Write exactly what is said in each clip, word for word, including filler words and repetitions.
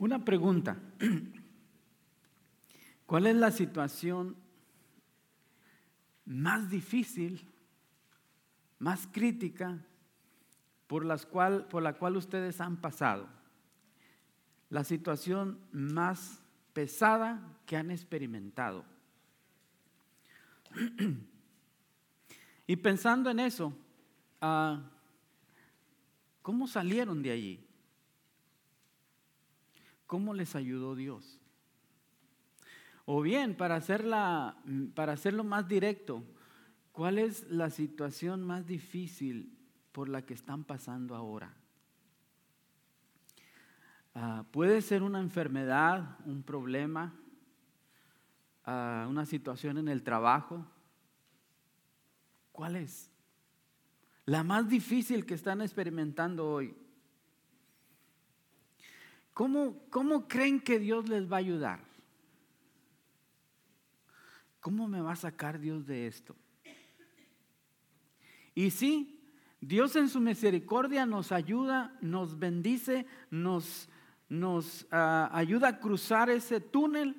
Una pregunta. ¿Cuál es la situación más difícil, más crítica por, las cual, por la cual ustedes han pasado? La situación más pesada que han experimentado. Y pensando en eso, uh, ¿cómo salieron de allí? ¿Cómo les ayudó Dios? O bien, para, hacerla, para hacerlo más directo, ¿cuál es la situación más difícil por la que están pasando ahora? Uh, puede ser una enfermedad, un problema, uh, una situación en el trabajo. ¿Cuál es? La más difícil que están experimentando hoy. ¿Cómo, cómo creen que Dios les va a ayudar? ¿Cómo me va a sacar Dios de esto? Y sí, Dios en su misericordia nos ayuda, nos bendice, nos, nos uh, ayuda a cruzar ese túnel.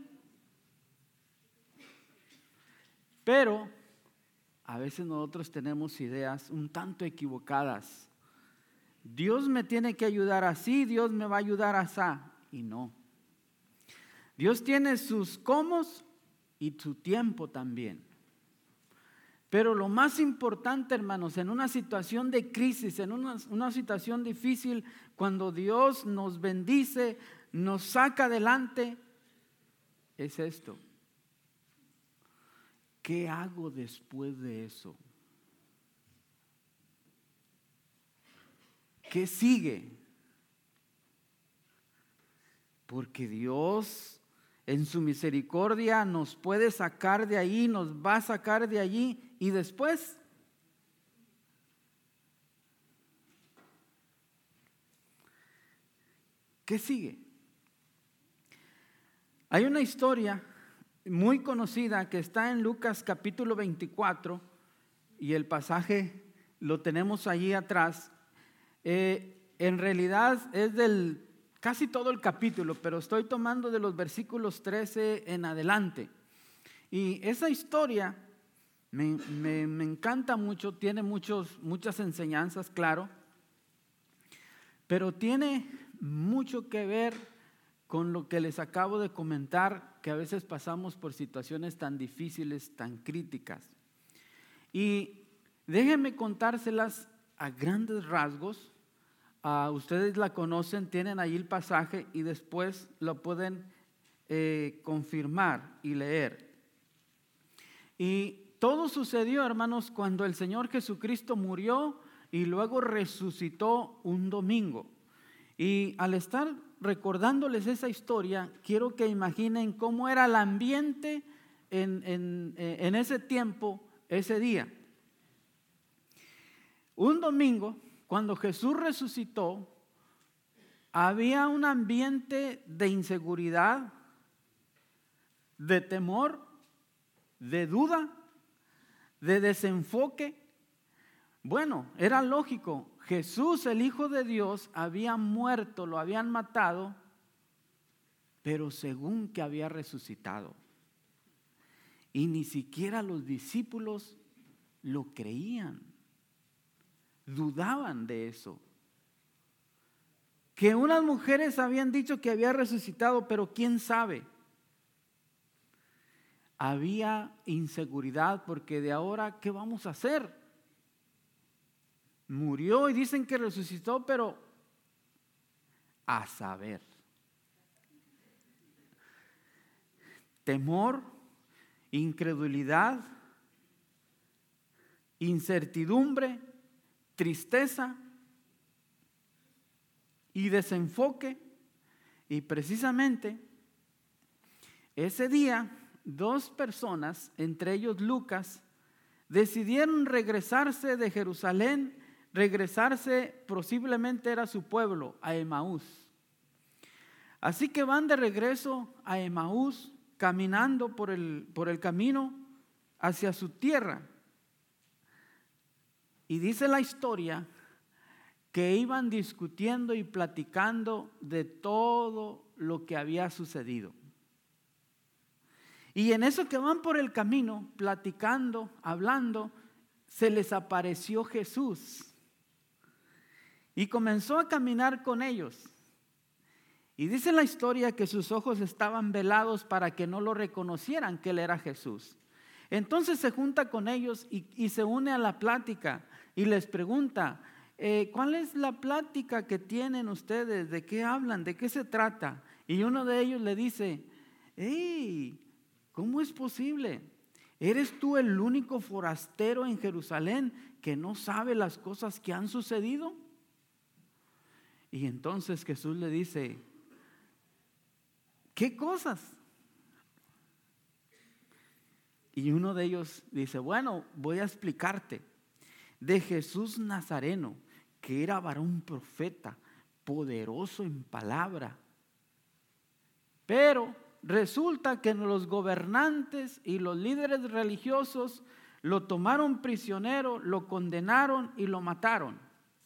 Pero a veces nosotros tenemos ideas un tanto equivocadas. Dios me tiene que ayudar así, Dios me va a ayudar así. Y no. Dios tiene sus cómos y su tiempo también. Pero lo más importante, hermanos, en una situación de crisis, en una, una situación difícil, cuando Dios nos bendice, nos saca adelante, es esto. ¿Qué hago después de eso? ¿Qué sigue? Porque Dios en su misericordia nos puede sacar de ahí, nos va a sacar de allí y después. ¿Qué sigue? Hay una historia muy conocida que está en Lucas capítulo veinticuatro y el pasaje lo tenemos allí atrás. Eh, en realidad es del casi todo el capítulo, pero estoy tomando de los versículos trece en adelante. Y esa historia me, me, me encanta mucho, tiene muchos, muchas enseñanzas, claro, pero tiene mucho que ver con lo que les acabo de comentar, que a veces pasamos por situaciones tan difíciles, tan críticas. Y déjenme contárselas a grandes rasgos. Uh, ustedes la conocen, tienen ahí el pasaje y después lo pueden eh, confirmar y leer. Y todo sucedió, hermanos, cuando el Señor Jesucristo murió y luego resucitó un domingo. Y al estar recordándoles esa historia, quiero que imaginen cómo era el ambiente en, en, en ese tiempo, ese día. Un domingo, cuando Jesús resucitó, había un ambiente de inseguridad, de temor, de duda, de desenfoque. Bueno, era lógico. Jesús, el Hijo de Dios, había muerto, lo habían matado, pero según que había resucitado. Y ni siquiera los discípulos lo creían. Dudaban de eso. Que unas mujeres habían dicho que había resucitado, pero quién sabe. Había inseguridad porque de ahora, ¿qué vamos a hacer? Murió y dicen que resucitó, pero a saber. Temor, incredulidad, incertidumbre, tristeza y desenfoque. Y precisamente ese día dos personas, entre ellos Lucas, decidieron regresarse de Jerusalén, regresarse, posiblemente era su pueblo, a Emaús. Así que van de regreso a Emaús, caminando por el, por el camino hacia su tierra. Y dice la historia que iban discutiendo y platicando de todo lo que había sucedido. Y en eso que van por el camino, platicando, hablando, se les apareció Jesús. Y comenzó a caminar con ellos. Y dice la historia que sus ojos estaban velados para que no lo reconocieran que él era Jesús. Entonces se junta con ellos y, y se une a la plática y les pregunta, eh, ¿cuál es la plática que tienen ustedes? ¿De qué hablan? ¿De qué se trata? Y uno de ellos le dice, hey, ¿cómo es posible? ¿Eres tú el único forastero en Jerusalén que no sabe las cosas que han sucedido? Y entonces Jesús le dice, ¿qué cosas? Y uno de ellos dice, bueno, voy a explicarte. De Jesús Nazareno, que era varón profeta, poderoso en palabra. Pero resulta que los gobernantes y los líderes religiosos lo tomaron prisionero, lo condenaron y lo mataron.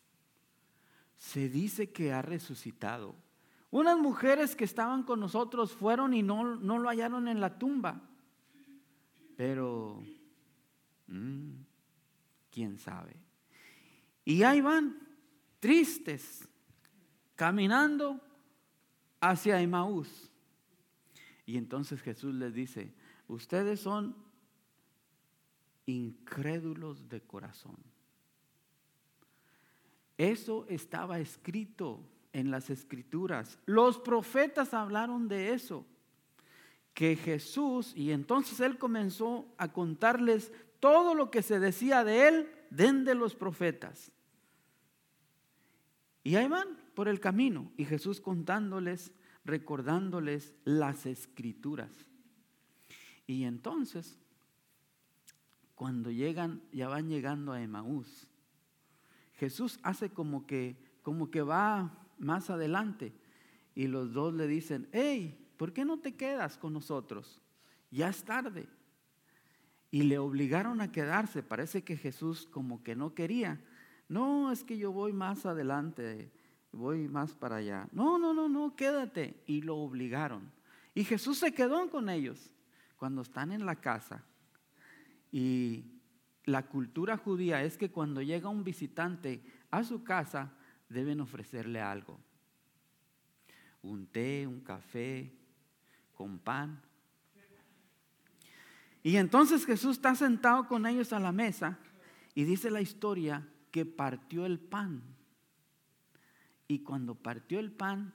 Se dice que ha resucitado. Unas mujeres que estaban con nosotros fueron y no, no lo hallaron en la tumba. Pero, mmm, quién sabe. Y ahí van, tristes, caminando hacia Emaús. Y entonces Jesús les dice, ustedes son incrédulos de corazón. Eso estaba escrito en las Escrituras. Los profetas hablaron de eso. Que Jesús, y entonces él comenzó a contarles todo lo que se decía de él desde los profetas. Y ahí van por el camino, y Jesús contándoles, recordándoles las Escrituras. Y entonces, cuando llegan, ya van llegando a Emaús, Jesús hace como que, como que va más adelante, y los dos le dicen, hey, ¿por qué no te quedas con nosotros? Ya es tarde. Y le obligaron a quedarse. Parece que Jesús como que no quería. No, es que yo voy más adelante, voy más para allá. No, no, no, no, quédate. Y lo obligaron. Y Jesús se quedó con ellos cuando están en la casa. Y la cultura judía es que cuando llega un visitante a su casa, deben ofrecerle algo. Un té, un café, con pan. Y entonces Jesús está sentado con ellos a la mesa y dice la historia que partió el pan. Y cuando partió el pan,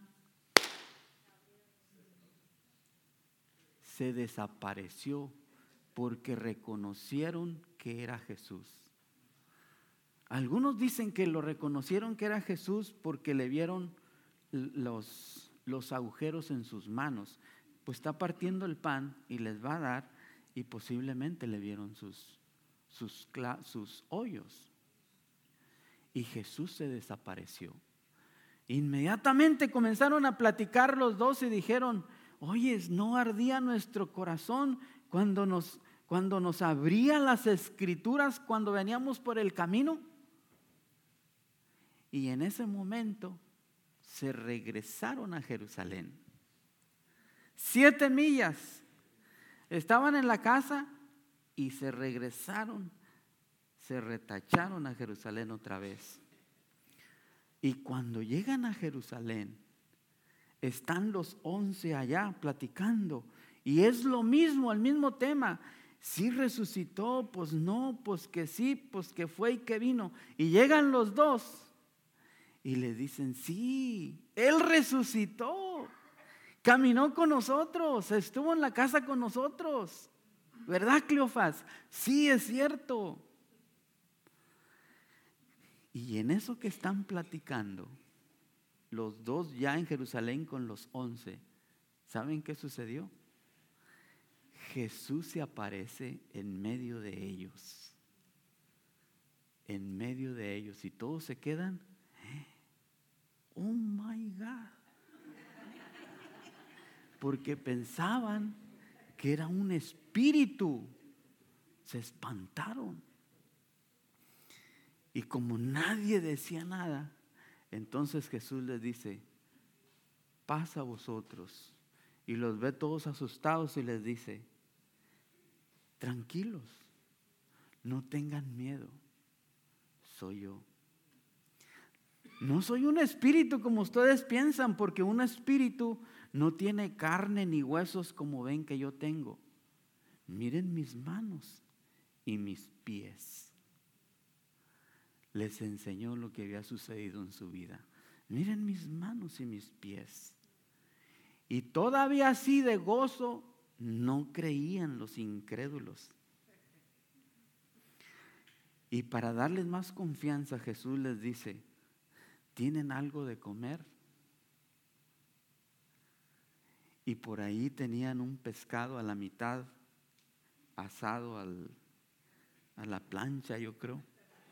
se desapareció porque reconocieron que era Jesús. Algunos dicen que lo reconocieron que era Jesús porque le vieron los, los agujeros en sus manos. Pues está partiendo el pan y les va a dar, y posiblemente le vieron sus, sus, sus hoyos. Y Jesús se desapareció. Inmediatamente comenzaron a platicar los dos y dijeron, oye, ¿no ardía nuestro corazón cuando nos, cuando nos abrían las Escrituras cuando veníamos por el camino? Y en ese momento se regresaron a Jerusalén. Siete millas. Estaban en la casa y se regresaron, se retacharon a Jerusalén otra vez. Y cuando llegan a Jerusalén, están los once allá platicando. Y es lo mismo, el mismo tema. Sí resucitó, pues no, pues que sí, pues que fue y que vino. Y llegan los dos y le dicen, sí, Él resucitó. Caminó con nosotros, estuvo en la casa con nosotros. ¿Verdad, Cleofas? Sí, es cierto. Y en eso que están platicando, los dos ya en Jerusalén con los once, ¿saben qué sucedió? Jesús se aparece en medio de ellos. En medio de ellos. Y todos se quedan, oh my God. Porque pensaban que era un espíritu. Se espantaron. Y como nadie decía nada, Entonces Jesús les dice, pasa a vosotros. Y los ve todos asustados y les dice, tranquilos, no tengan miedo, soy yo. No soy un espíritu como ustedes piensan, porque un espíritu no tiene carne ni huesos como ven que yo tengo. Miren mis manos y mis pies. Les enseñó lo que había sucedido en su vida. Miren mis manos y mis pies. Y todavía así de gozo no creían los incrédulos. Y para darles más confianza, Jesús les dice, ¿tienen algo de comer? Y por ahí tenían un pescado a la mitad, asado al, a la plancha, yo creo.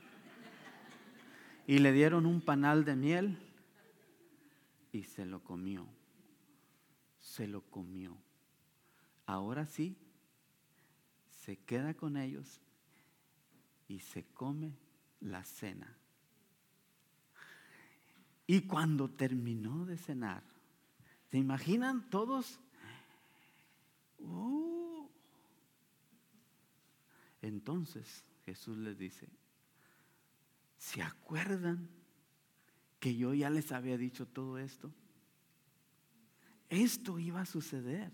Y le dieron un panal de miel y se lo comió. Se lo comió. Ahora sí, se queda con ellos y se come la cena. Y cuando terminó de cenar, ¿se imaginan todos? Oh. Entonces Jesús les dice, ¿se acuerdan que yo ya les había dicho todo esto? Esto iba a suceder.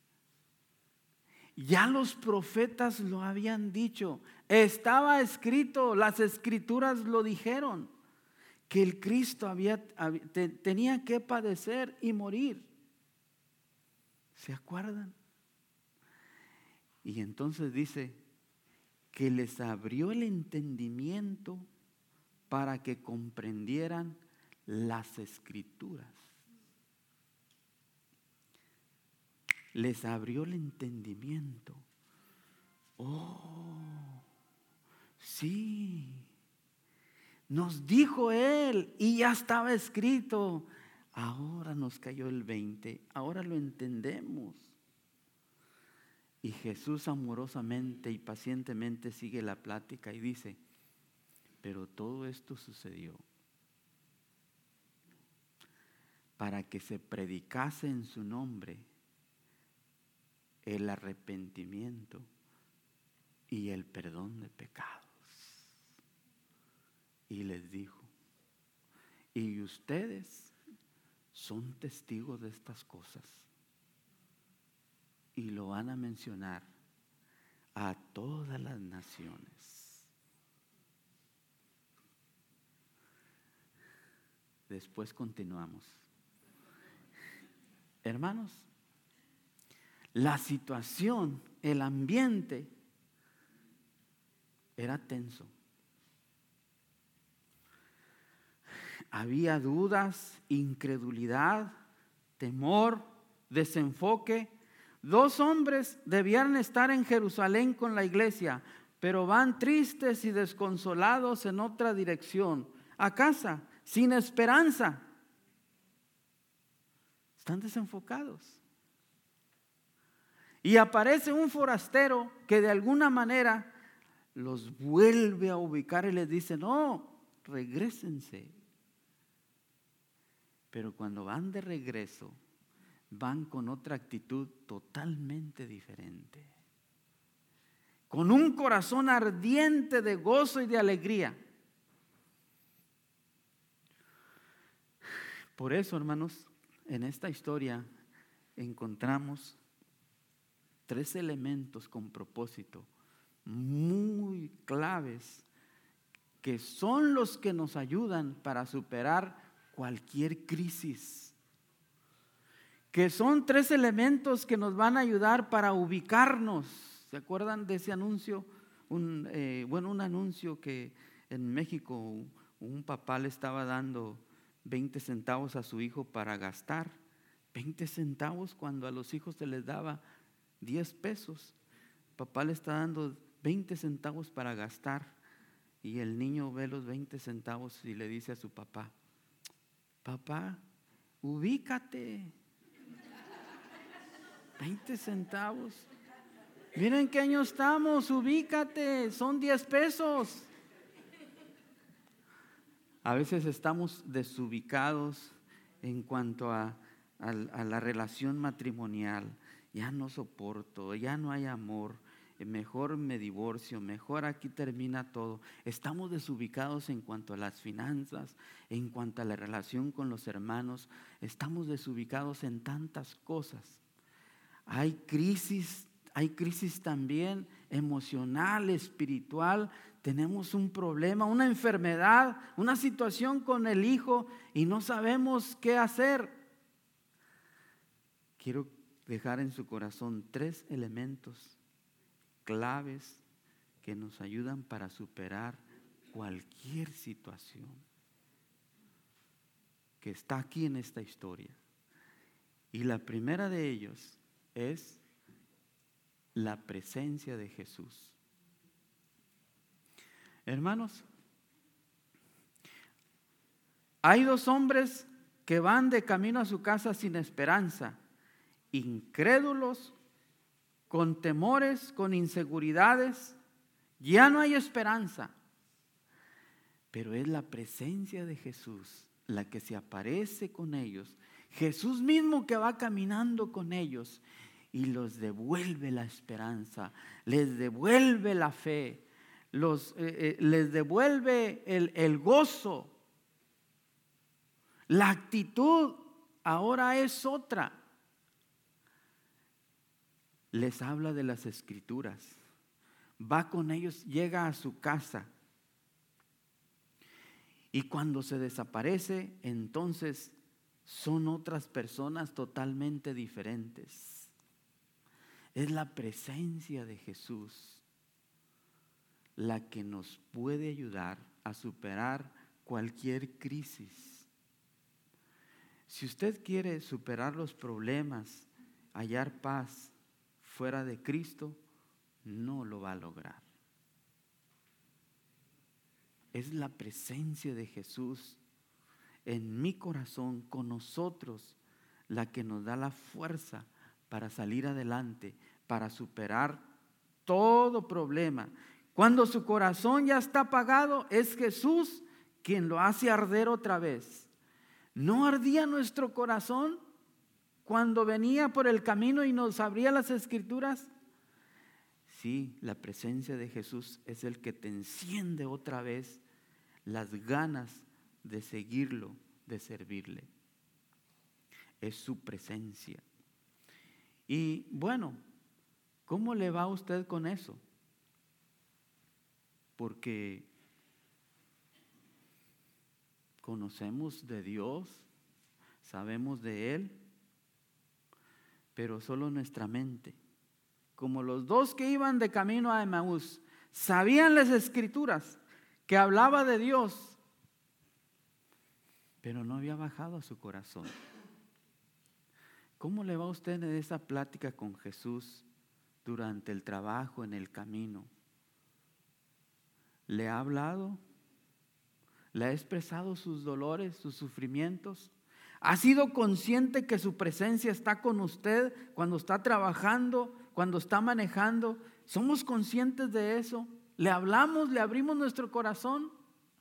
Ya los profetas lo habían dicho. Estaba escrito, las escrituras lo dijeron, que el Cristo había, te, tenía que padecer y morir. ¿Se acuerdan? Y entonces dice que les abrió el entendimiento para que comprendieran las escrituras. Les abrió el entendimiento. Oh, sí. Nos dijo Él y ya estaba escrito. Ahora nos cayó el veinte. Ahora lo entendemos. Y Jesús amorosamente y pacientemente sigue la plática y dice, pero todo esto sucedió para que se predicase en su nombre el arrepentimiento y el perdón de pecados. Y les dijo, y ustedes son testigos de estas cosas. Y lo van a mencionar a todas las naciones. Después continuamos. Hermanos, la situación, el ambiente era tenso. Había dudas, incredulidad, temor, desenfoque. Dos hombres debían estar en Jerusalén con la iglesia, pero van tristes y desconsolados en otra dirección, a casa, sin esperanza. Están desenfocados. Y aparece un forastero que de alguna manera los vuelve a ubicar y les dice, no, regrésense. Pero cuando van de regreso, van con otra actitud totalmente diferente. Con un corazón ardiente de gozo y de alegría. Por eso, hermanos, en esta historia encontramos tres elementos con propósito muy claves que son los que nos ayudan para superar cualquier crisis, que son tres elementos que nos van a ayudar para ubicarnos. ¿Se acuerdan de ese anuncio? Un, eh, bueno, un anuncio que en México un papá le estaba dando veinte centavos a su hijo para gastar. veinte centavos cuando a los hijos se les daba diez pesos. Papá le está dando veinte centavos para gastar y el niño ve los veinte centavos y le dice a su papá, papá, ubícate. veinte centavos. Miren qué año estamos, ubícate, son diez pesos. A veces estamos desubicados en cuanto a, a, a la relación matrimonial. Ya no soporto, ya no hay amor, mejor me divorcio, mejor aquí termina todo. Estamos desubicados en cuanto a las finanzas, en cuanto a la relación con los hermanos. Estamos desubicados en tantas cosas. Hay crisis, hay crisis también emocional, espiritual. Tenemos un problema, una enfermedad, una situación con el hijo y no sabemos qué hacer. Quiero dejar en su corazón tres elementos claves que nos ayudan para superar cualquier situación que está aquí en esta historia. Y la primera de ellos es la presencia de Jesús. Hermanos, hay dos hombres que van de camino a su casa sin esperanza, incrédulos, con temores, con inseguridades. Ya no hay esperanza. Pero es la presencia de Jesús la que se aparece con ellos. Jesús mismo que va caminando con ellos y los devuelve la esperanza, les devuelve la fe, los, eh, eh, les devuelve el, el gozo. La actitud ahora es otra. Les habla de las Escrituras, va con ellos, llega a su casa y cuando se desaparece, entonces son otras personas totalmente diferentes. Es la presencia de Jesús la que nos puede ayudar a superar cualquier crisis. Si usted quiere superar los problemas, hallar paz fuera de Cristo, no lo va a lograr. Es la presencia de Jesús en mi corazón, con nosotros, la que nos da la fuerza para salir adelante, para superar todo problema. Cuando su corazón ya está apagado, es Jesús quien lo hace arder otra vez. ¿No ardía nuestro corazón cuando venía por el camino y nos abría las Escrituras? Sí, la presencia de Jesús es el que te enciende otra vez las ganas de seguirlo, de servirle. Es su presencia. Y bueno, ¿cómo le va a usted con eso? Porque conocemos de Dios, sabemos de Él, pero solo nuestra mente. Como los dos que iban de camino a Emaús, sabían las Escrituras que hablaba de Dios, pero no había bajado a su corazón. ¿Cómo le va a usted en esa plática con Jesús durante el trabajo, en el camino? ¿Le ha hablado? ¿Le ha expresado sus dolores, sus sufrimientos? ¿Ha sido consciente que su presencia está con usted cuando está trabajando, cuando está manejando? ¿Somos conscientes de eso? ¿Le hablamos, le abrimos nuestro corazón?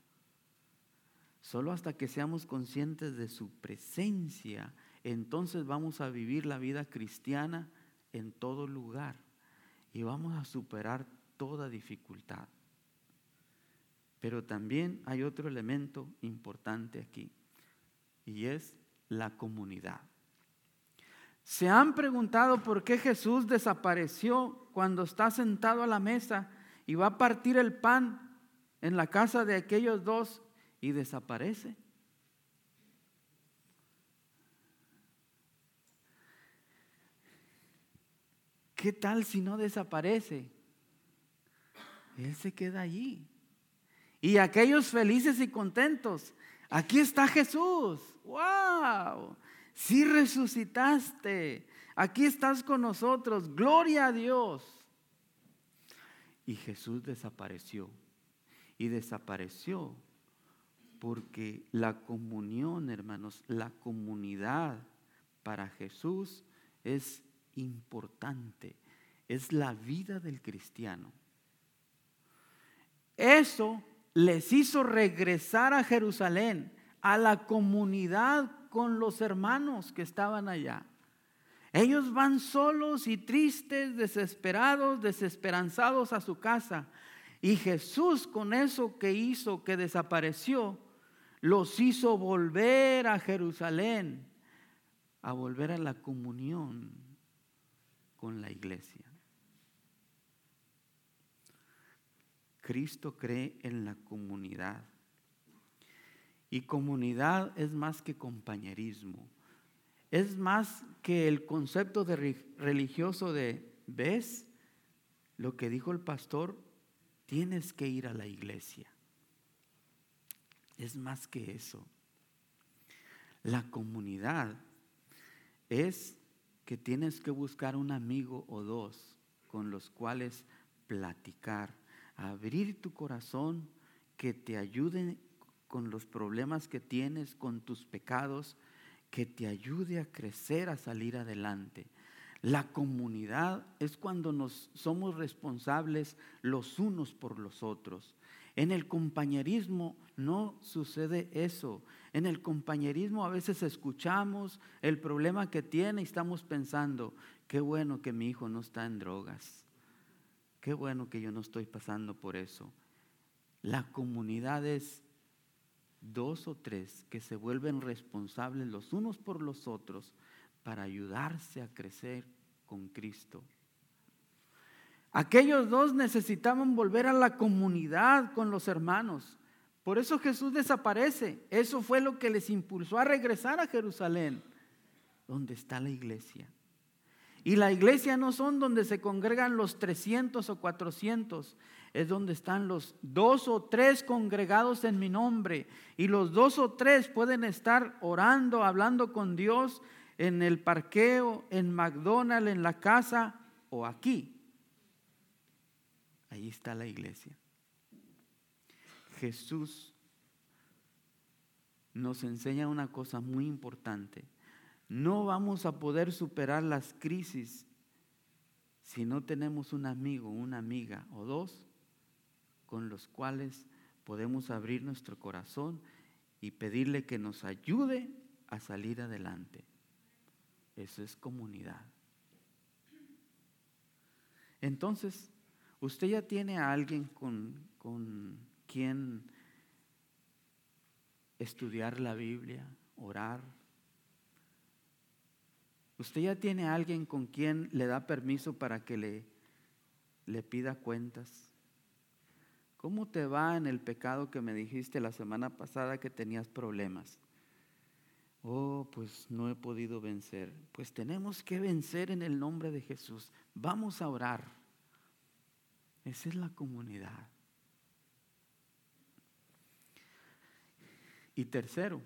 Solo hasta que seamos conscientes de su presencia, entonces vamos a vivir la vida cristiana en todo lugar y vamos a superar toda dificultad. Pero también hay otro elemento importante aquí y es la comunidad. ¿Se han preguntado por qué Jesús desapareció cuando está sentado a la mesa y va a partir el pan en la casa de aquellos dos y desaparece? ¿Qué tal si no desaparece? Él se queda allí. Y aquellos felices y contentos, aquí está Jesús. ¡Wow! Sí resucitaste. Aquí estás con nosotros. Gloria a Dios. Y Jesús desapareció. Y desapareció porque la comunión, hermanos, la comunidad para Jesús es importante. Es la vida del cristiano. Eso les hizo regresar a Jerusalén, a la comunidad con los hermanos que estaban allá. Ellos van solos y tristes, desesperados, desesperanzados a su casa. Y Jesús, con eso que hizo, que desapareció, los hizo volver a Jerusalén, a volver a la comunión con la iglesia. Cristo cree en la comunidad. Y comunidad es más que compañerismo. Es más que el concepto de religioso de, ¿ves lo que dijo el pastor? Tienes que ir a la iglesia. Es más que eso. La comunidad es que tienes que buscar un amigo o dos con los cuales platicar, abrir tu corazón, que te ayuden con los problemas que tienes, con tus pecados, que te ayude a crecer, a salir adelante. La comunidad es cuando nos somos responsables los unos por los otros. En el compañerismo no sucede eso. En el compañerismo a veces escuchamos el problema que tiene y estamos pensando, qué bueno que mi hijo no está en drogas. Qué bueno que yo no estoy pasando por eso. La comunidad es dos o tres que se vuelven responsables los unos por los otros para ayudarse a crecer con Cristo. Aquellos dos necesitaban volver a la comunidad con los hermanos. Por eso Jesús desaparece. Eso fue lo que les impulsó a regresar a Jerusalén, donde está la iglesia. Y la iglesia no son donde se congregan los trescientos o cuatrocientos, es donde están los dos o tres congregados en mi nombre. Y los dos o tres pueden estar orando, hablando con Dios en el parqueo, en McDonald's, en la casa o aquí. Ahí está la iglesia. Jesús nos enseña una cosa muy importante. No vamos a poder superar las crisis si no tenemos un amigo, una amiga o dos con los cuales podemos abrir nuestro corazón y pedirle que nos ayude a salir adelante. Eso es comunidad. Entonces, usted ya tiene a alguien con, con quien estudiar la Biblia, orar. Usted ya tiene a alguien con quien le da permiso para que le, le pida cuentas. ¿Cómo te va en el pecado que me dijiste la semana pasada que tenías problemas? Oh, pues no he podido vencer. Pues tenemos que vencer en el nombre de Jesús. Vamos a orar. Esa es la comunidad. Y tercero,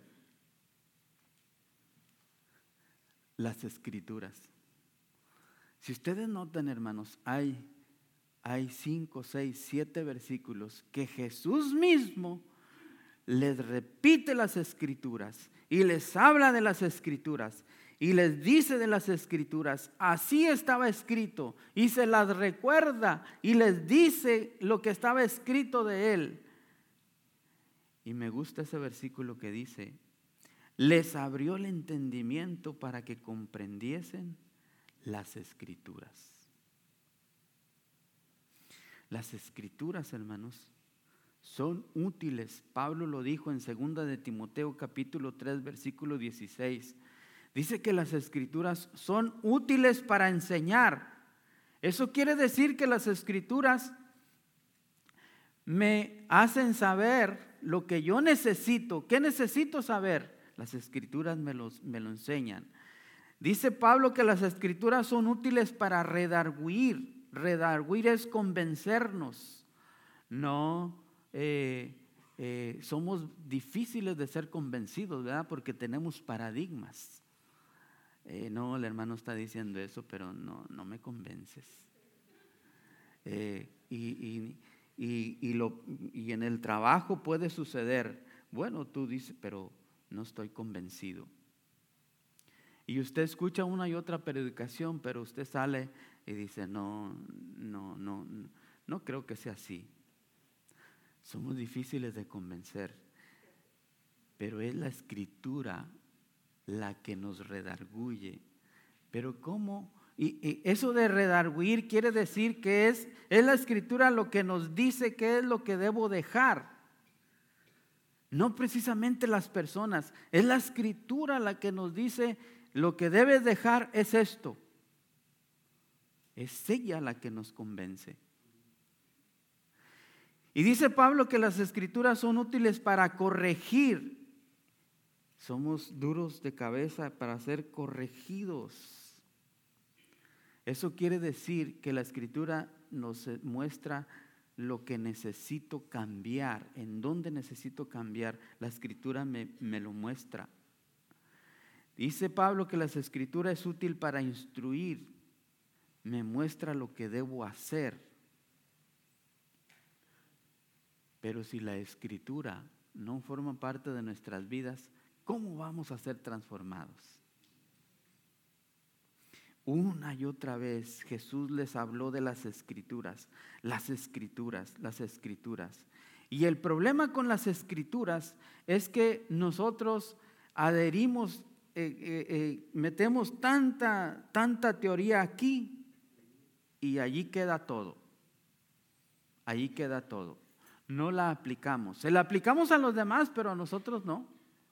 las escrituras. Si ustedes notan, hermanos, hay, hay cinco, seis, siete versículos que Jesús mismo les repite las escrituras y les habla de las escrituras y les dice de las escrituras, así estaba escrito, y se las recuerda y les dice lo que estaba escrito de él. Y me gusta ese versículo que dice, les abrió el entendimiento para que comprendiesen las escrituras. Las escrituras, hermanos, son útiles. Pablo lo dijo en segunda de Timoteo capítulo tres versículo dieciséis. Dice que las escrituras son útiles para enseñar. Eso quiere decir que las escrituras me hacen saber lo que yo necesito. ¿Qué necesito saber? Las escrituras me, los, me lo enseñan. Dice Pablo que las escrituras son útiles para redarguir. Redarguir es convencernos. No, eh, eh, somos difíciles de ser convencidos, ¿verdad? Porque tenemos paradigmas. Eh, no, el hermano está diciendo eso, pero no, no me convences. Eh, y, y, y, y, lo, y en el trabajo puede suceder. Bueno, tú dices, pero no estoy convencido. Y usted escucha una y otra predicación, pero usted sale y dice, no, no, no, no creo que sea así. somos difíciles de convencer, pero es la Escritura la que nos redarguye. Pero ¿cómo? Y, y eso de redarguir quiere decir que es, es la Escritura lo que nos dice qué es lo que debo dejar. No precisamente las personas, es la Escritura la que nos dice lo que debes dejar es esto. Es ella la que nos convence. Y dice Pablo que las Escrituras son útiles para corregir. Somos duros de cabeza para ser corregidos. Eso quiere decir que la Escritura nos muestra lo que necesito cambiar, en dónde necesito cambiar. La Escritura me, me lo muestra. Dice Pablo que la Escritura es útil para instruir, me muestra lo que debo hacer. Pero si la Escritura no forma parte de nuestras vidas, ¿cómo vamos a ser transformados? Una y otra vez Jesús les habló de las Escrituras, las Escrituras, las Escrituras. Y el problema con las Escrituras es que nosotros adherimos, eh, eh, eh, metemos tanta, tanta teoría aquí y allí queda todo. Allí queda todo. No la aplicamos. Se la aplicamos a los demás, pero a nosotros no.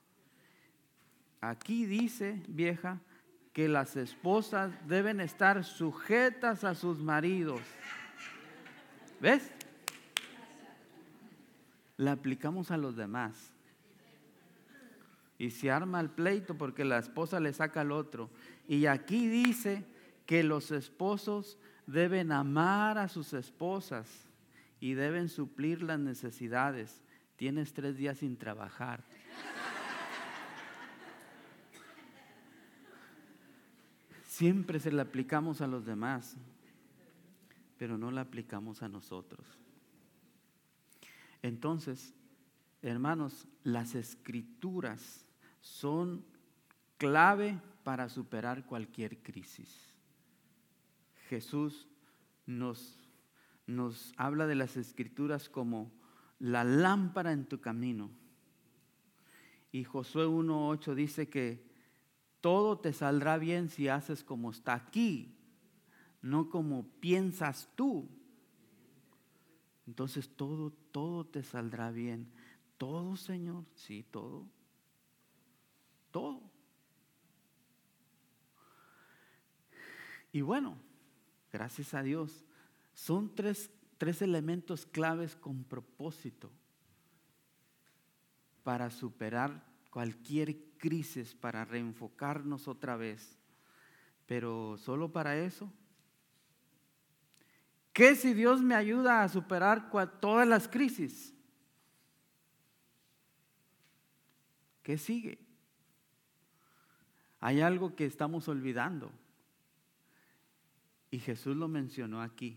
Aquí dice, vieja, que las esposas deben estar sujetas a sus maridos. ¿Ves? La aplicamos a los demás. Y se arma el pleito porque la esposa le saca al otro. Y aquí dice que los esposos deben amar a sus esposas y deben suplir las necesidades. Tienes tres días sin trabajar. Siempre se la aplicamos a los demás, pero no la aplicamos a nosotros. Entonces, hermanos, las Escrituras son clave para superar cualquier crisis. Jesús nos, nos habla de las Escrituras como la lámpara en tu camino. Y Josué uno ocho dice que todo te saldrá bien si haces como está aquí, no como piensas tú. Entonces todo, todo te saldrá bien. Todo, Señor, sí, todo. Todo. Y bueno, gracias a Dios, son tres, tres elementos claves con propósito para superar cualquier crisis, para reenfocarnos otra vez. Pero solo para eso. ¿Qué si Dios me ayuda a superar todas las crisis? ¿Qué sigue? Hay algo que estamos olvidando. Y Jesús lo mencionó aquí.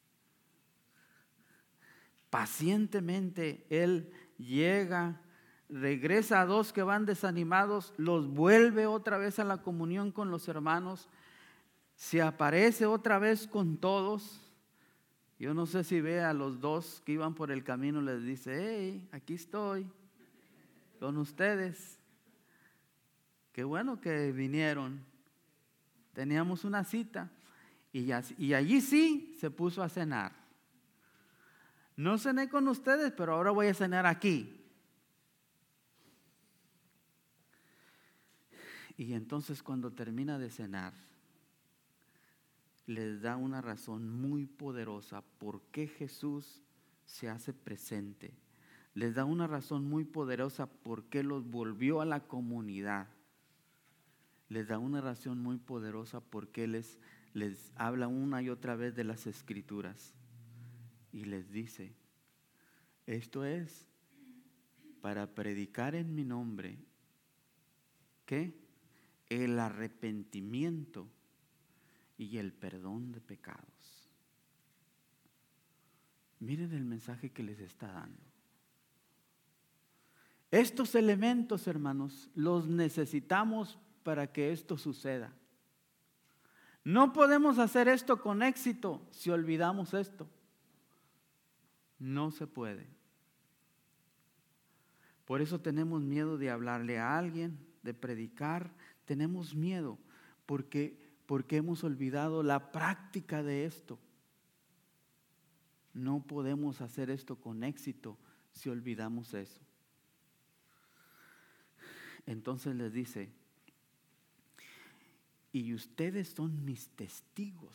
Pacientemente Él llega, regresa a dos que van desanimados, los vuelve otra vez a la comunión con los hermanos, se aparece otra vez con todos. Yo no sé si ve a los dos que iban por el camino, les dice, hey, aquí estoy con ustedes. Qué bueno que vinieron. Teníamos una cita y, ya, y allí sí se puso a cenar. No cené con ustedes, pero ahora voy a cenar aquí. Y entonces cuando termina de cenar, les da una razón muy poderosa por qué Jesús se hace presente. Les da una razón muy poderosa por qué los volvió a la comunidad. Les da una razón muy poderosa por qué les, les habla una y otra vez de las Escrituras. Y les dice, esto es para predicar en mi nombre, ¿qué? El arrepentimiento y el perdón de pecados. Miren el mensaje que les está dando. Estos elementos, hermanos, los necesitamos para que esto suceda. No podemos hacer esto con éxito si olvidamos esto. No se puede. Por eso tenemos miedo de hablarle a alguien, de predicar. Tenemos miedo porque, porque hemos olvidado la práctica de esto. No podemos hacer esto con éxito si olvidamos eso. Entonces les dice, y ustedes son mis testigos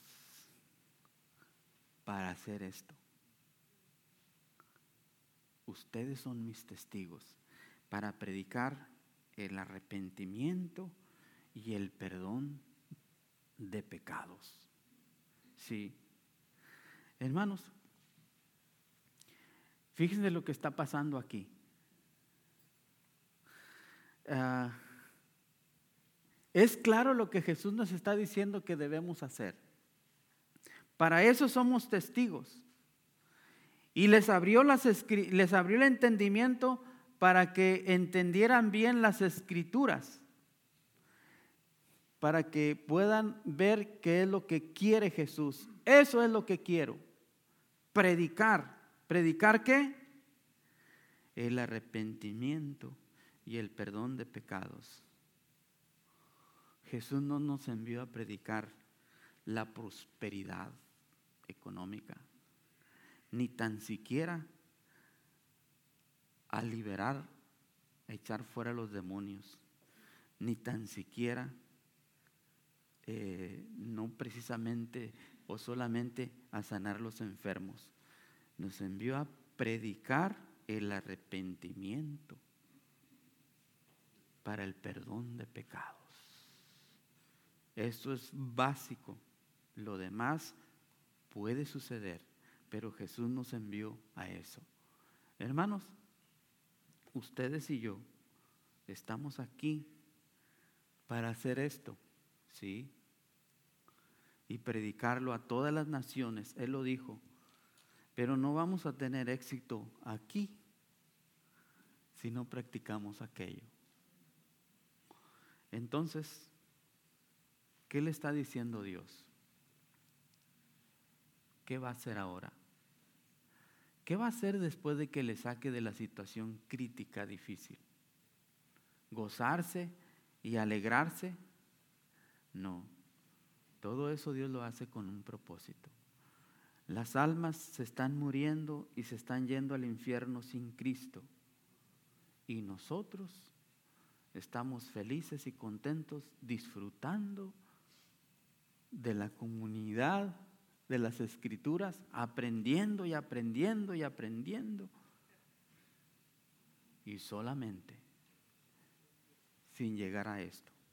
para hacer esto. Ustedes son mis testigos para predicar el arrepentimiento y el perdón de pecados. Sí. Hermanos, fíjense lo que está pasando aquí. Uh, es claro lo que Jesús nos está diciendo que debemos hacer. Para eso somos testigos. Y les abrió, las, les abrió el entendimiento para que entendieran bien las escrituras, para que puedan ver qué es lo que quiere Jesús. Eso es lo que quiero, predicar. ¿Predicar qué? El arrepentimiento y el perdón de pecados. Jesús no nos envió a predicar la prosperidad económica, ni tan siquiera a liberar, a echar fuera los demonios, ni tan siquiera, eh, no precisamente o solamente a sanar los enfermos. Nos envió a predicar el arrepentimiento para el perdón de pecados. Eso es básico. Lo demás puede suceder, pero Jesús nos envió a eso. Hermanos, ustedes y yo estamos aquí para hacer esto, ¿sí? Y predicarlo a todas las naciones. Él lo dijo. Pero no vamos a tener éxito aquí si no practicamos aquello. Entonces, ¿qué le está diciendo Dios? ¿Qué va a hacer ahora? ¿Qué va a hacer después de que le saque de la situación crítica, difícil? ¿Gozarse y alegrarse? No. Todo eso Dios lo hace con un propósito. Las almas se están muriendo y se están yendo al infierno sin Cristo. Y nosotros estamos felices y contentos disfrutando de la comunidad de las Escrituras, aprendiendo y aprendiendo y aprendiendo. Y solamente sin llegar a esto.